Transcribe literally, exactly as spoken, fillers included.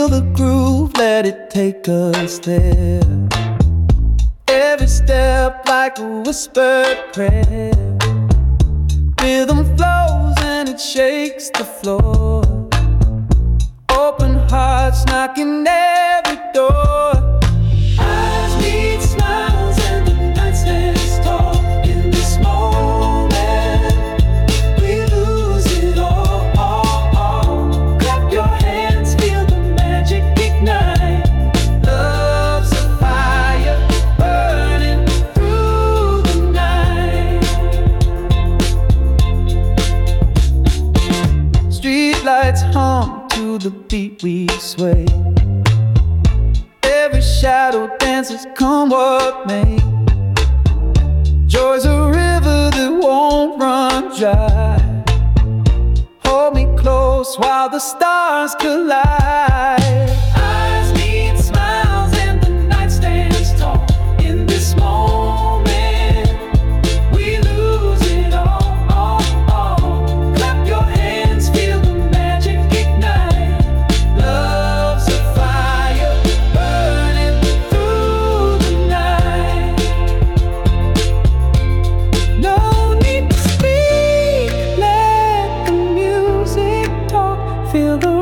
Feel the groove, let it take us there. Every step like a whispered prayer. Rhythm flows and it shakes the floor. Open hearts knocking every door. Eyes meet smiles and the night stands tall. In this moment, we lose it all, all, all. Clap your hands, feel the magic ignite. Love's a fire burning through the night. Streetlights hum to the beat we sway. Every shadow dances, come what may. Joy's a river that won't run dry. Hold me close while the stars collide. Eyes meet smiles and the night stands tall. In this moment, we lose it all, all, all. Clap your hands, feel the magic ignite. Love's a fire burning through the night. No need to speak, let the music talk. Feel the